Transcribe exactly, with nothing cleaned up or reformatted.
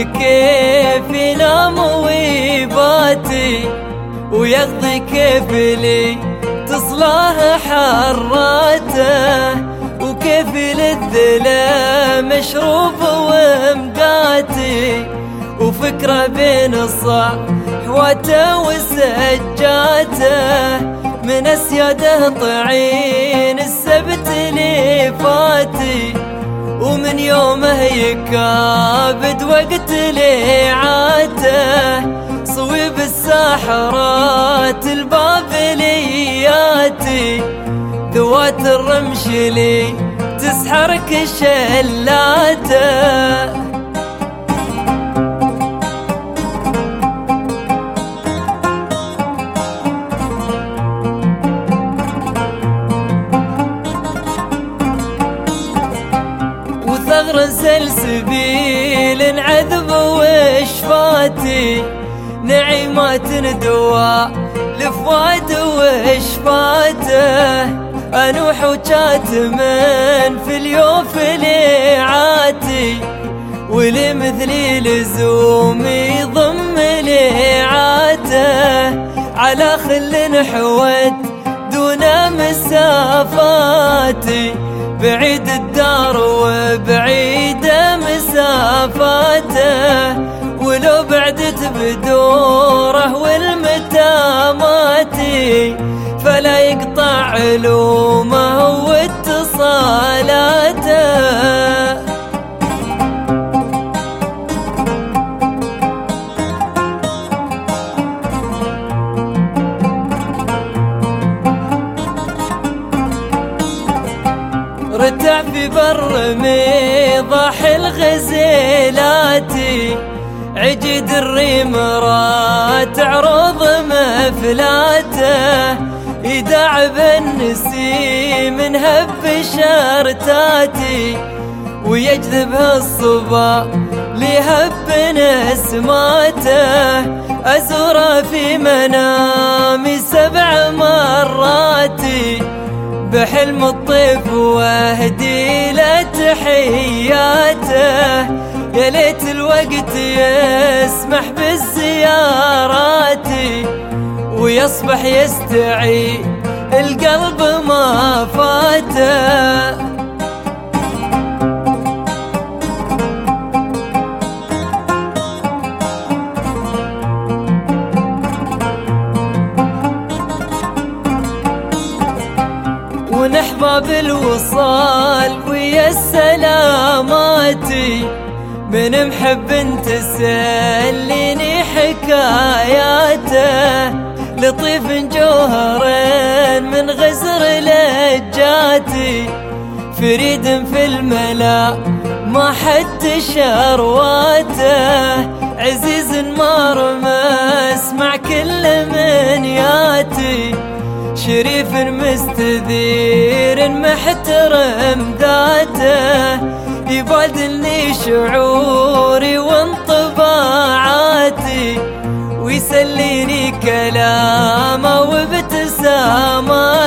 كيف ينام ويباتي، ويقضي كيف لي تصلاه حراته، وكيف للذلا مشروب ومقاتي، وفكرة بين الصحوته وسجاته، من اسياده طعين السبت اللي فاتي، ومن يومه يكابد وقت ليعاته، صويب الساحرات البابلياتي، ذوات الرمش لي تسحر كشلاته. ثغر سلسبيل عذب وشفاتي، نعيمات دواء لفواد وشفاته، أنوح وكاتمن في اليوف ليعاتي، ولمثلي لزوم يضم ليعاته، على خل حوت دون مسافاتي، بعيد الدار وبعيد مسافاته، ولو بعدت بدوره والمتاماتي، فلا يقطع علومه واتصالاته. رتع في بر ميضاح الغزيلاتي، عجد الريم تعرض مفلاته، يداع بالنسيم هب شرتاتي، ويجذبها الصبا لهب نسماته، أزور في منامي سبع مراتي، بحلم الطيف واهدي له تحياته، يا ليت الوقت يسمح بالزيارات، ويصبح يستعي القلب ما فاته. ونحظى بالوصال ويا السلاماتي، من محب تسليني حكاياته، لطيف جوهر من غزر لجاتي، فريد في الملا ما حد شرواته، عزيز مرمس مع كل من ياتي، شريف مستذير محترم ذاته، يبادلني شعوري وانطباعاتي، ويسليني كلامه وابتساماته.